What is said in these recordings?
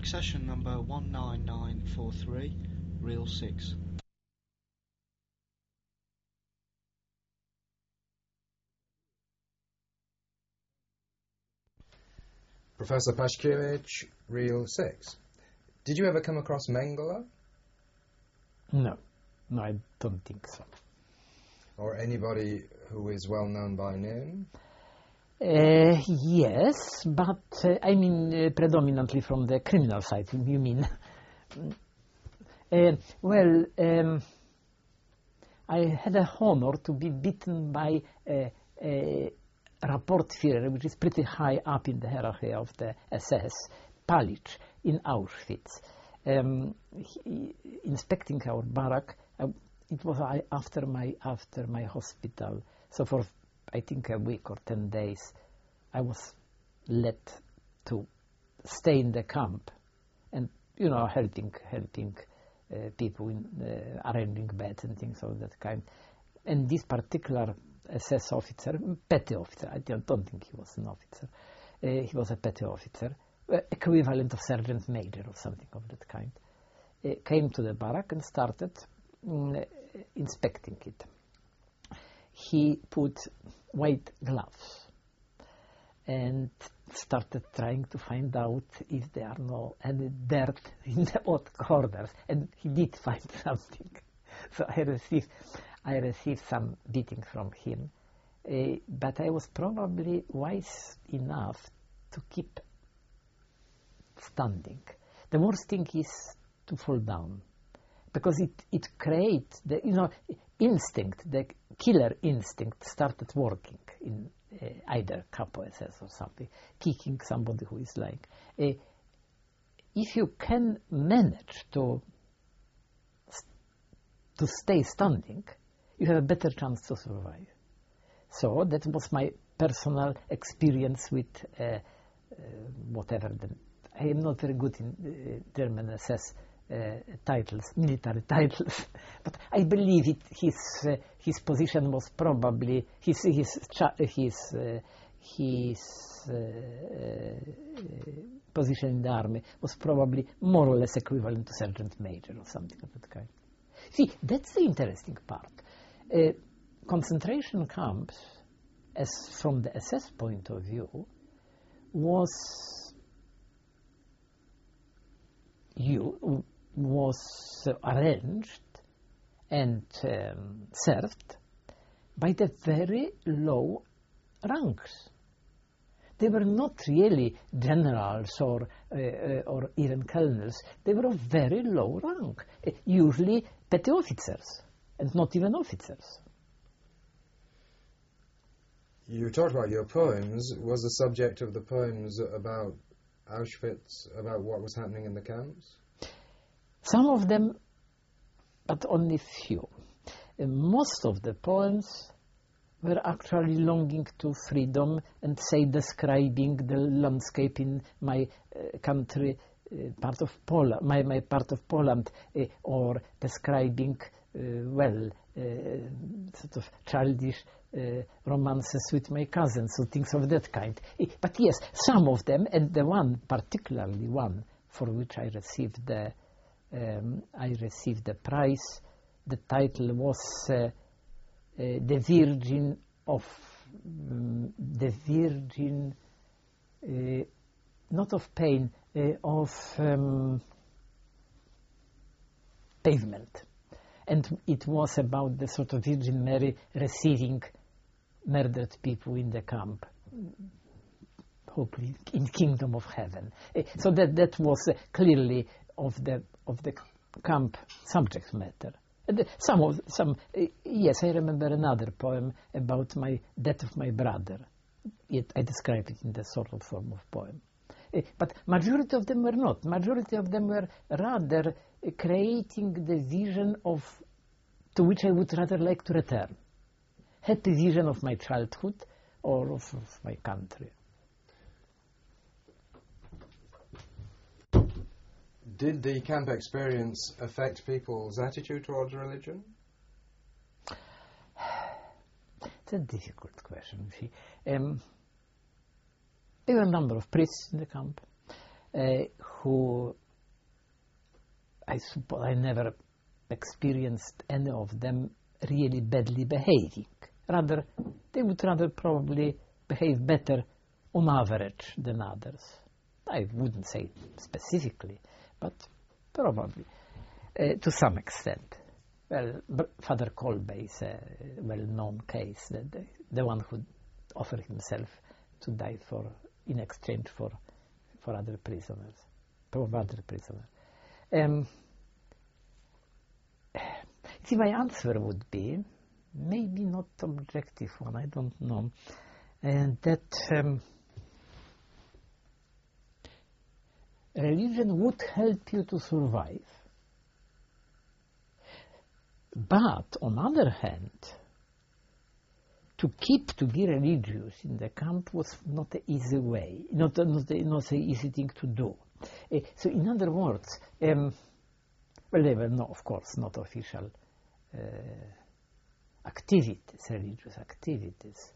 Accession number 19943, reel 6. Professor Pashkiewicz, reel 6. Did you ever come across Mengele? No, I don't think so. Or anybody who is well known by name? Yes, but I mean predominantly from the criminal side, you mean? I had a honor to be beaten by a Rapportführer, which is pretty high up in the hierarchy of the SS, Palic, in Auschwitz. Inspecting our barrack, it was after my hospital. So for I think a week or 10 days, I was led to stay in the camp, and helping people in arranging beds and things of that kind. And this particular SS officer, petty officer, I don't think he was an officer. He was a petty officer, equivalent of sergeant major or something of that kind. Came to the barrack and started inspecting it. He put white gloves and started trying to find out if there are no any dirt in the odd corners, and he did find something. So I received some beating from him, but I was probably wise enough to keep standing. The worst thing is to fall down, because it creates the instinct, the killer instinct started working in either Capo SS or something, kicking somebody who is lying. If you can manage to stay standing, you have a better chance to survive. So that was my personal experience with whatever. I am not very good in German SS titles, military titles, but I believe his position was probably his position in the army was probably more or less equivalent to sergeant major or something of that kind. See, that's the interesting part. Concentration camps, as from the SS point of view, was arranged and served by the very low ranks. They were not really generals or even colonels. They were of very low rank, usually petty officers, and not even officers. You talked about your poems. Was the subject of the poems about Auschwitz, about what was happening in the camps? Some of them, but only few. Most of the poems were actually longing to freedom and, say, describing the landscape in my country, part of Poland, my part of Poland, or describing, sort of childish romances with my cousins, so things of that kind. But yes, some of them, and the one, particularly one, for which I received the prize, the title was The Virgin of not of pain, of pavement. And it was about the sort of Virgin Mary receiving murdered people in the camp, hopefully in kingdom of heaven. So that was clearly of the camp subject matter. And yes, I remember another poem about the death of my brother. I describe it in the sort of form of poem. But majority of them were not. Majority of them were rather creating the vision to which I would rather like to return. Happy vision of my childhood or of my country. Did the camp experience affect people's attitude towards religion? It's a difficult question. There were a number of priests in the camp. who I suppose I never experienced any of them really badly behaving. Rather, they would rather probably behave better on average than others. I wouldn't say specifically, but probably to some extent. Well, Father Kolbe is a well-known case, the one who offered himself to die in exchange for other prisoners, See, my answer would be, maybe not objective one, I don't know, and that religion would help you to survive. But, on the other hand, to be religious in the camp was not an easy way, not an easy thing to do. So, in other words, well, they were, of course, not official activities, religious activities.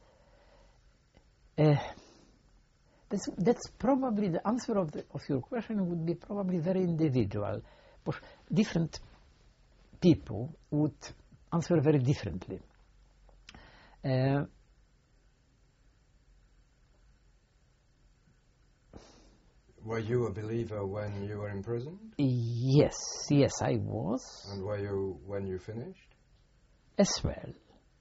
That's probably the answer of your question would be probably very individual. But different people would answer very differently. Were you a believer when you were imprisoned? Yes, I was. And were you when you finished? As well.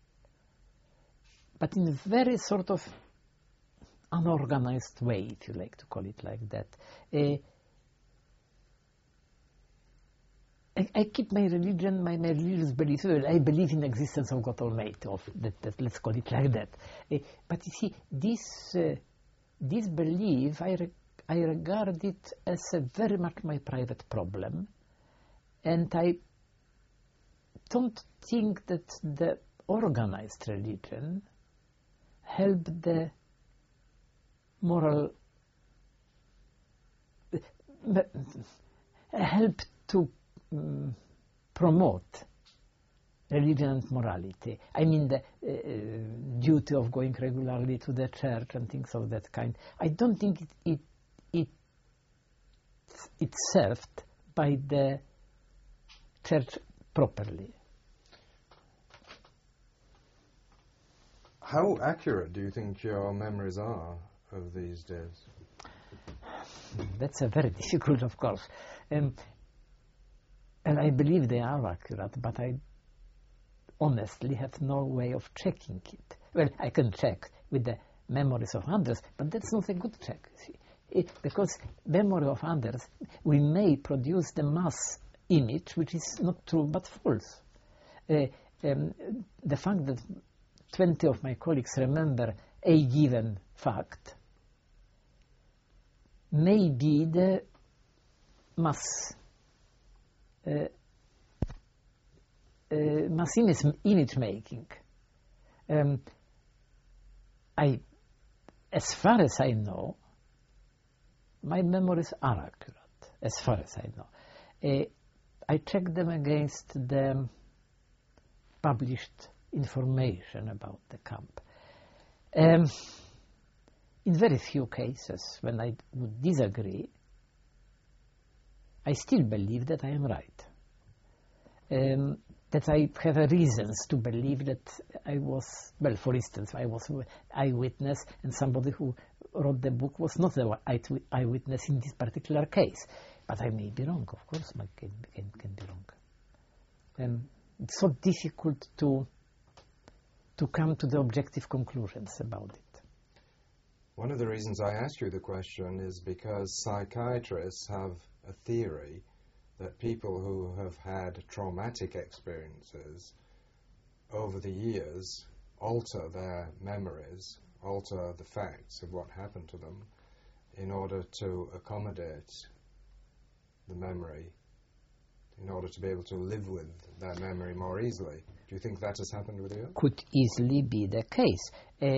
But in a very sort of unorganized way, if you like to call it like that. I keep my religion, my religious beliefs. I believe in the existence of God Almighty, that let's call it like that. But you see, this belief, I regard it as a very much my private problem, and I don't think that the organized religion helped the moral, help to promote religion and morality. I mean the duty of going regularly to the church and things of that kind. I don't think it's served by the church properly. How accurate do you think your memories are of these days? That's a very difficult, of course. And I believe they are accurate, but I honestly have no way of checking it. Well, I can check with the memories of others, but that's not a good check. See? Because memory of others, we may produce the mass image, which is not true but false. The fact that 20 of my colleagues remember a given fact may be the mass image making. As far as I know, my memories are accurate, as far as I know. I check them against the published information about the camp. In very few cases, when I would disagree, I still believe that I am right. That I have reasons to believe that I was, well, for instance, I was an eyewitness, and somebody who wrote the book was not the eyewitness in this particular case. But I may be wrong, of course, I can be wrong. It's so difficult to come to the objective conclusions about it. One of the reasons I ask you the question is because psychiatrists have a theory that people who have had traumatic experiences over the years alter their memories, alter the facts of what happened to them in order to accommodate the memory, in order to be able to live with that memory more easily. Do you think that has happened with you? Could easily be the case.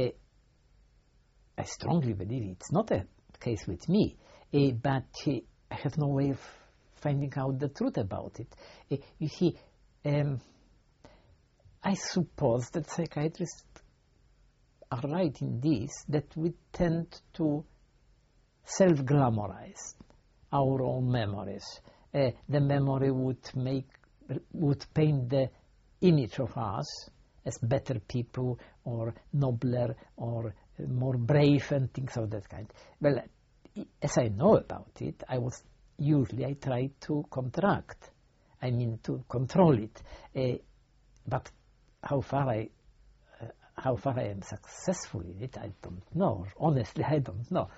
I strongly believe it's not a case with me, but I have no way of finding out the truth about it. You see, I suppose that psychiatrists are right in this, that we tend to self-glamorize our own memories. The memory would paint the image of us as better people, or nobler, or more brave, and things of that kind. Well, as I know about it, I try to contract. I mean, to control it. But how far I am successful in it, I don't know. Honestly, I don't know.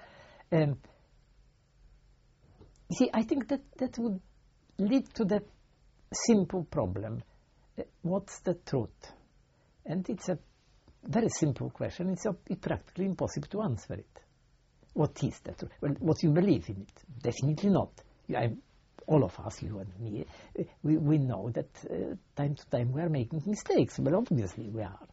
See, I think that would lead to the simple problem. What's the truth? And it's a very simple question. It's practically impossible to answer it. What is the truth? Well, what you believe in it? Definitely not. All of us, you and me, we know that time to time we are making mistakes. Well, obviously we are.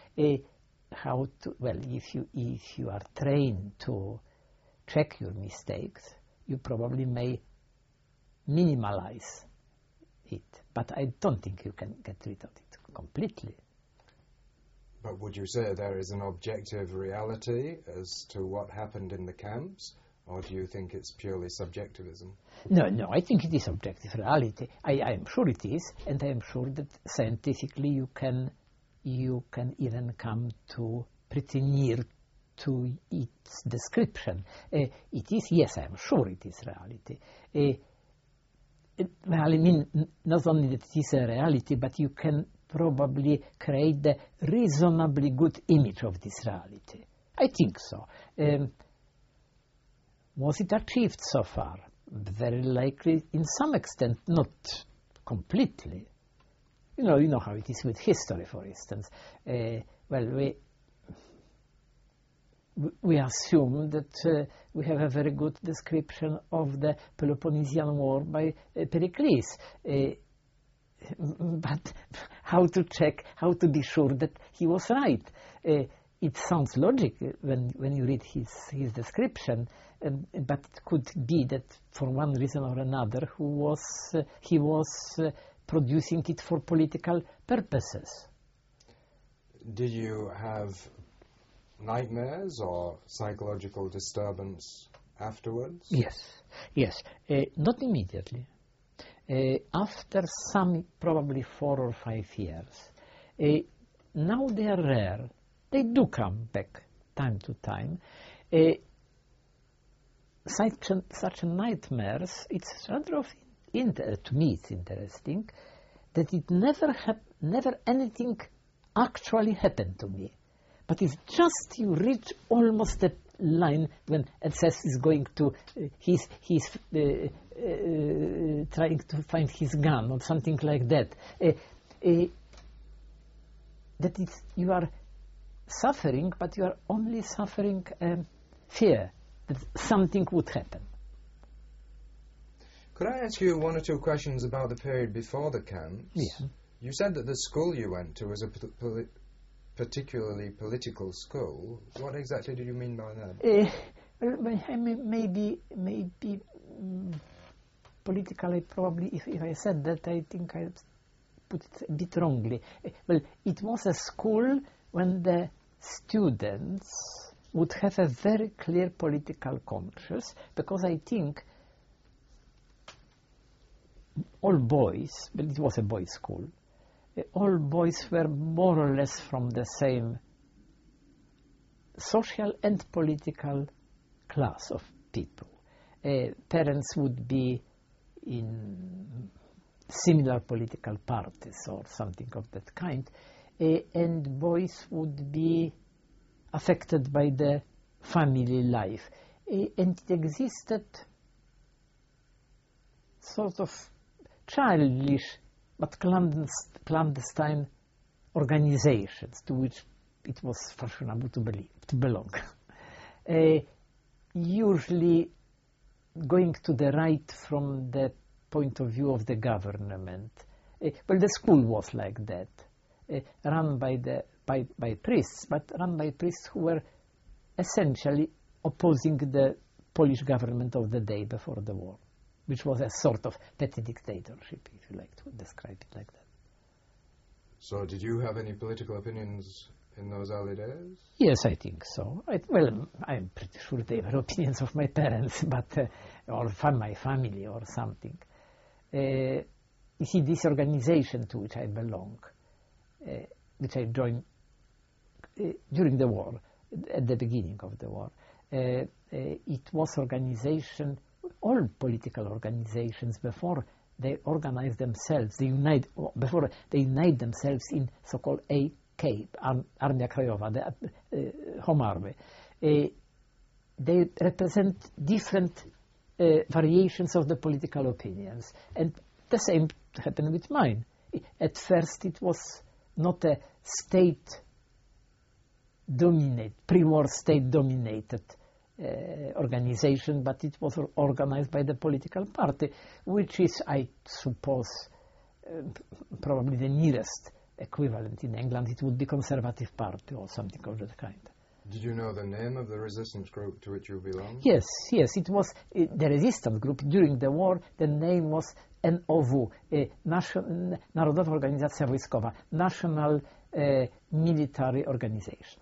If you are trained to check your mistakes, you probably may minimalize it. But I don't think you can get rid of it completely. But would you say there is an objective reality as to what happened in the camps, or do you think it's purely subjectivism? No, I think it is objective reality. I am sure it is, and I am sure that scientifically you can even come to pretty near to its description. It is, yes, I am sure it is reality. I mean, not only that it is a reality, but you can probably create a reasonably good image of this reality. I think so. Was it achieved so far? Very likely, in some extent, not completely. You know how it is with history, for instance. We assume that we have a very good description of the Peloponnesian War by Pericles. But how to check, how to be sure that he was right? It sounds logical when you read his description, but it could be that for one reason or another he was producing it for political purposes. Did you have nightmares or psychological disturbance afterwards? Yes. Not immediately. After some, probably 4 or 5 years. Now they are rare. They do come back time to time. Such nightmares, it's rather of to me it's interesting that it never anything actually happened to me. But it's just you reach almost the line when SS is going to, he's trying to find his gun or something like that. That you are suffering, but you are only suffering fear that something would happen. Could I ask you 1 or 2 questions about the period before the camps? Yeah. You said that the school you went to was a particularly political school. What exactly do you mean by that? Maybe politically, probably, if I said that, I think I put it a bit wrongly. Well, it was a school when the students would have a very clear political conscience, because I think all boys, but it was a boys' school, all boys were more or less from the same social and political class of people. Parents would be in similar political parties or something of that kind, and boys would be affected by the family life. And it existed sort of childish but clandestine organizations to which it was fashionable to belong. Usually going to the right from the point of view of the government. Well, the school was like that, run by priests, but run by priests who were essentially opposing the Polish government of the day before the war, which was a sort of petty dictatorship, if you like to describe it like that. So did you have any political opinions in those early days? Yes, I think so. I'm pretty sure they were opinions of my parents, but or my family or something. You see, this organization to which I belong, which I joined during the war, at the beginning of the war, it was organization, all political organizations before they organize themselves, before they unite themselves in so-called AK, Armia Krajowa, the Home Army. They represent different variations of the political opinions, and the same happened with mine. At first it was not a pre-war state-dominated organization, but it was organized by the political party, which is, I suppose, probably the nearest equivalent in England. It would be Conservative Party or something of that kind. Did you know the name of the resistance group to which you belong? Yes, it was the resistance group. During the war, the name was NOW, Narodowa Organizacja Wojskowa, National Military Organization.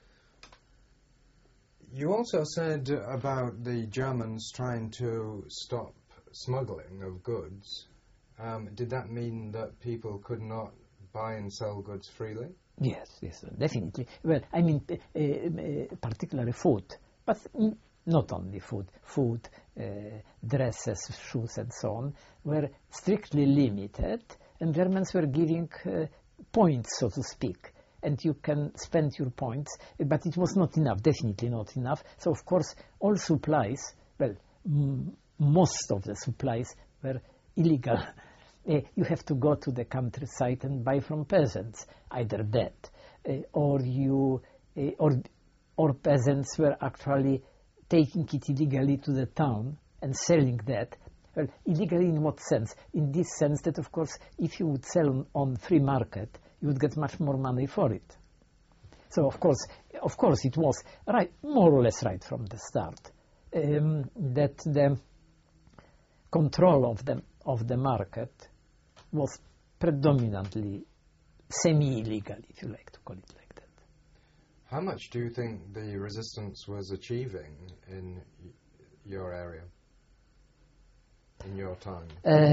You also said about the Germans trying to stop smuggling of goods. Did that mean that people could not buy and sell goods freely? Yes, definitely. Well, I mean, particularly food, but not only food, dresses, shoes, and so on, were strictly limited, and Germans were giving points, so to speak. And you can spend your points, but it was not enough, definitely not enough. So, of course, all supplies, well, most of the supplies were illegal. You have to go to the countryside and buy from peasants, either that, or peasants were actually taking it illegally to the town and selling that. Well, illegally in what sense? In this sense that, of course, if you would sell on free market, you would get much more money for it. So, of course, it was right, more or less right from the start, that the control of the market was predominantly semi-illegal, if you like to call it like that. How much do you think the resistance was achieving in your area, in your time?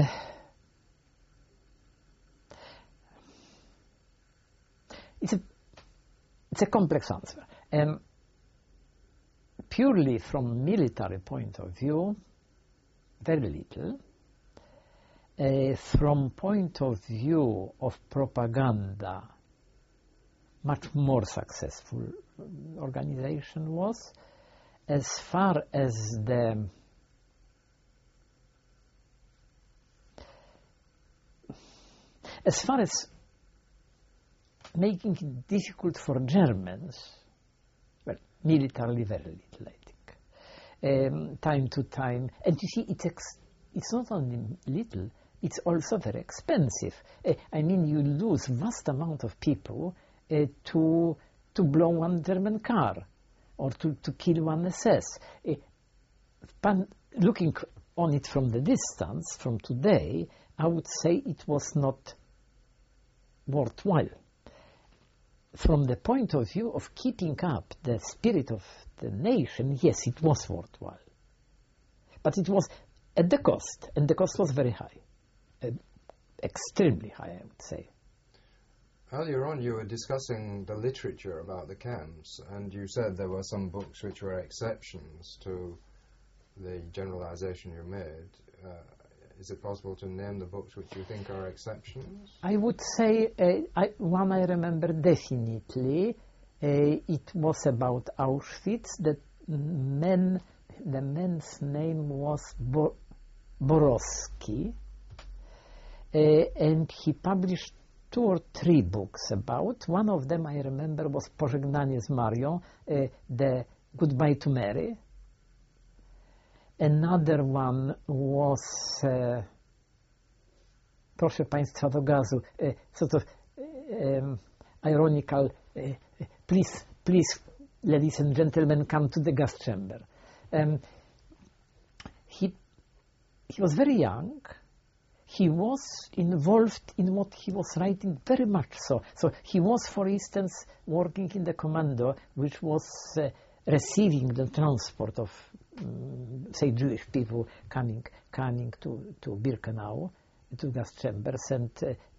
It's a complex answer. Purely from military point of view, very little. From point of view of propaganda, much more successful organization was. As far as making it difficult for Germans, well, militarily very little, I think. Time to time, and you see, it's not only little, it's also very expensive. I mean, you lose vast amount of people to blow one German car or to kill one SS. Looking on it from the distance, from today, I would say it was not worthwhile. From the point of view of keeping up the spirit of the nation, yes, it was worthwhile. But it was at the cost, and the cost was very high. Extremely high, I would say. Earlier on, you were discussing the literature about the camps, and you said there were some books which were exceptions to the generalization you made. Is it possible to name the books which you think are exceptions? I would say one I remember definitely. It was about Auschwitz. The man's name was Borowski, and he published 2 or 3 books about. One of them I remember was Pożegnanie z Marią, the Goodbye to Mary. Another one was Proszę Państwa do gazu, sort of ironical, please, ladies and gentlemen, come to the gas chamber. He was very young. He was involved in what he was writing very much so. So he was, for instance, working in the commando, which was receiving the transport of say Jewish people coming to Birkenau, to gas chambers, and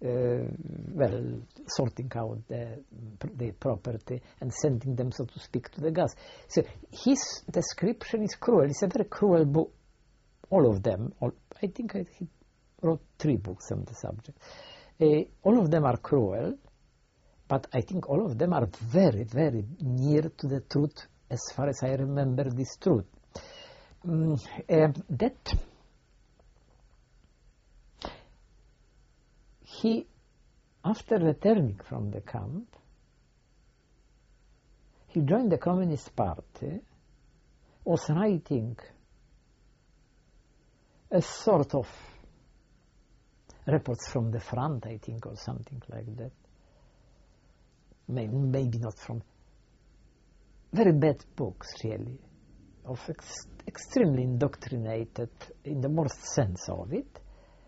sorting out the property and sending them, so to speak, to the gas. So his description is cruel. It's a very cruel book. All of them. I think he wrote 3 books on the subject. All of them are cruel, but I think all of them are very, very near to the truth, as far as I remember this truth. That he, after returning from the camp, he joined the Communist Party, was writing a sort of reports from the front, I think, or something like that. Maybe not from... Very bad books, really, of extremely indoctrinated, in the worst sense of it.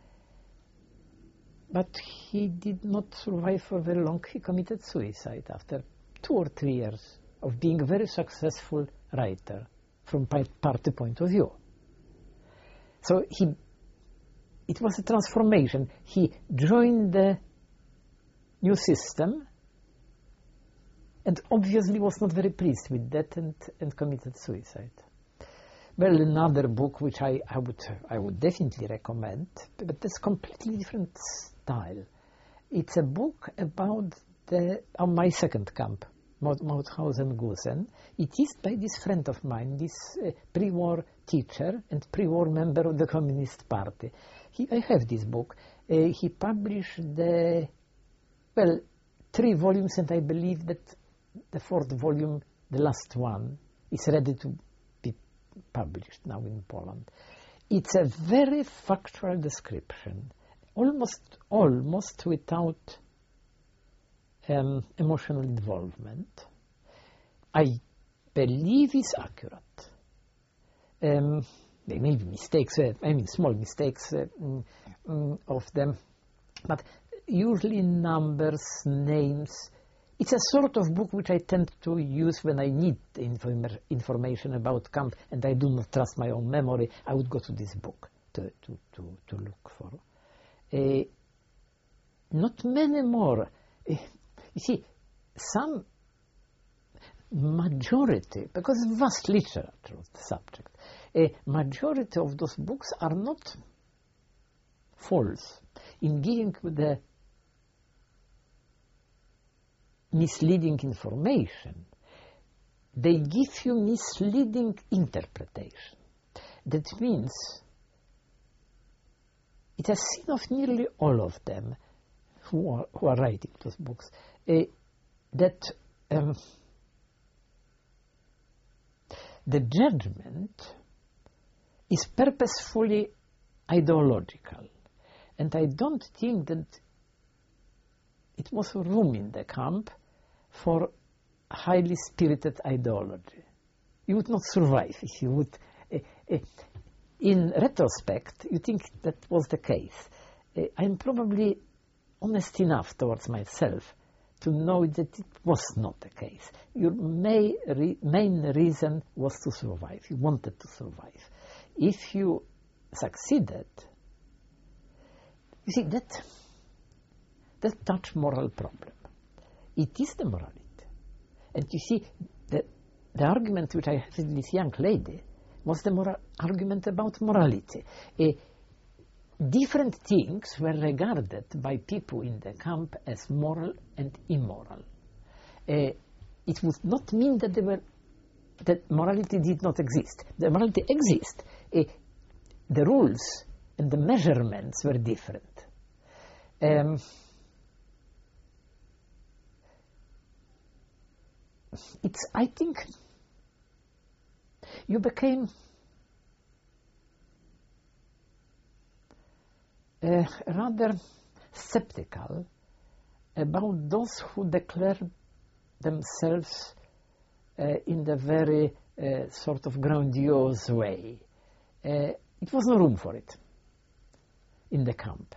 But he did not survive for very long. He committed suicide after 2 or 3 years of being a very successful writer from party point of view. So it was a transformation. He joined the new system and obviously was not very pleased with that and committed suicide. Well, another book which I would definitely recommend, but that's completely different style. It's a book about my second camp, Mauthausen-Gusen. It is by this friend of mine, this pre-war teacher and pre-war member of the Communist Party. I have this book. He published 3 volumes, and I believe that the 4th volume, the last one, is ready to be published now in Poland. It's a very factual description, almost without emotional involvement. I believe it's accurate. There may be mistakes, small mistakes of them, but usually numbers, names. It's a sort of book which I tend to use when I need information about camp and I do not trust my own memory. I would go to this book to look for. Not many more. You see, some majority, because vast literature of the subject, a majority of those books are not false in giving the misleading information. They give you misleading interpretation. That means it has seen of nearly all of them who are writing those books that the judgment is purposefully ideological, and I don't think that it was room in the camp for highly spirited ideology. You would not survive if you would. In retrospect, you think that was the case. I'm probably honest enough towards myself to know that it was not the case. Your main reason was to survive. You wanted to survive. If you succeeded, you see, that touch moral problem. It is the morality. And you see, the argument which I had with this young lady was the argument about morality. Different things were regarded by people in the camp as moral and immoral. It would not mean that morality did not exist. The morality exists. The rules and the measurements were different. I think you became rather skeptical about those who declare themselves in the very sort of grandiose way. It was no room for it in the camp.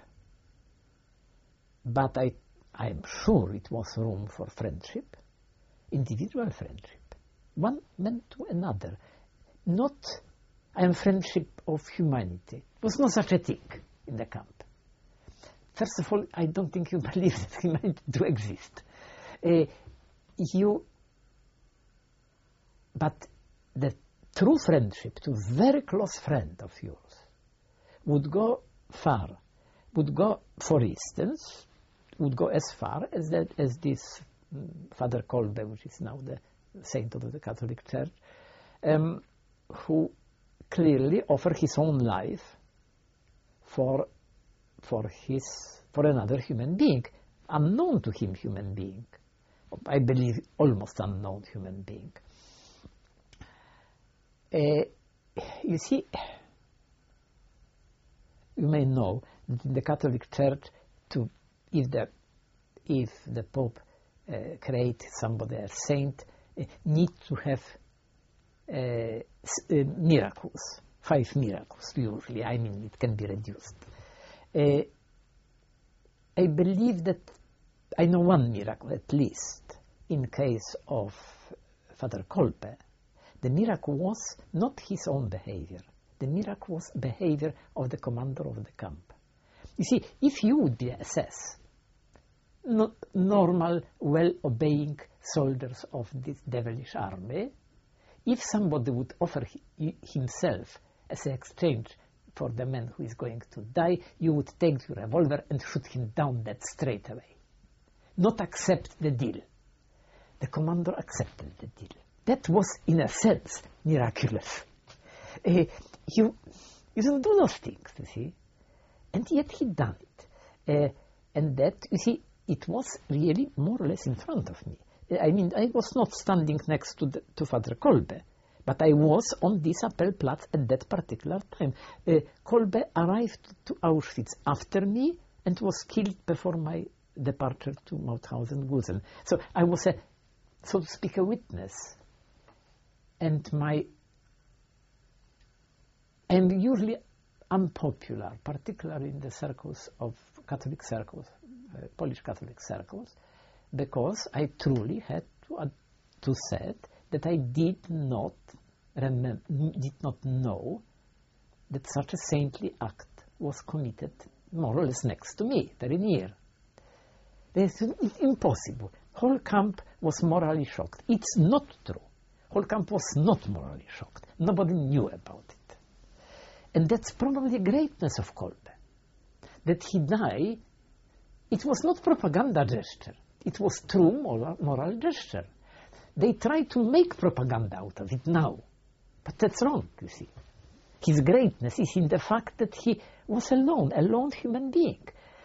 But I am sure it was room for friendship, individual friendship, one man to another, not I am friendship of humanity. There was no such a thing in the camp. First of all, I don't think you believe that humanity do exist. But the true friendship to a very close friend of yours would go far. Would go, for instance, would go as far as this Father Kolbe, which is now the saint of the Catholic Church, who clearly offered his own life for another human being, unknown to him human being. I believe almost unknown human being. You see, you may know that in the Catholic Church, if the Pope creates somebody a saint, need to have miracles, 5 miracles usually. I mean, it can be reduced. I believe that I know one miracle at least in case of Father Kolbe. The miracle was not his own behavior. The miracle was behavior of the commander of the camp. You see, if you would be SS, not normal, well-obeying soldiers of this devilish army, if somebody would offer himself as an exchange for the man who is going to die, you would take your revolver and shoot him down dead straight away. Not accept the deal. The commander accepted the deal. That was, in a sense, miraculous. You don't do those things, you see. And yet he done it. And that, you see, it was really more or less in front of me. I mean, I was not standing next to Father Kolbe, but I was on this Appellplatz at that particular time. Kolbe arrived to Auschwitz after me and was killed before my departure to Mauthausen-Gusen. So I was, so to speak, a witness. And I'm usually unpopular, particularly in the circles of Catholic circles, Polish Catholic circles, because I truly had to say that I did not know that such a saintly act was committed more or less next to me, very near. It's impossible. Whole camp was morally shocked. It's not true. Whole camp was not morally shocked. Nobody knew about it. And that's probably the greatness of Kolbe. That he died, it was not propaganda gesture. It was true moral gesture. They try to make propaganda out of it now. But that's wrong, you see. His greatness is in the fact that he was a lone human being.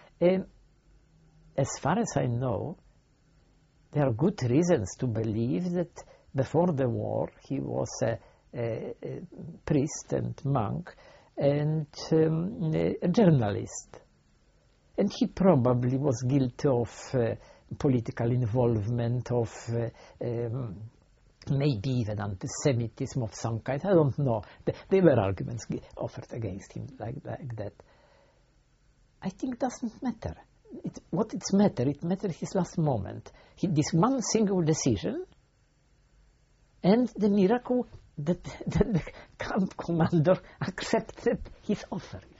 As far as I know, there are good reasons to believe that before the war he was a priest and monk and a journalist. And he probably was guilty of political involvement, of maybe even anti-Semitism of some kind. I don't know. There were arguments offered against him like that. I think it doesn't matter. It matters his last moment. This one single decision and the miracle that the camp commander accepted his offer.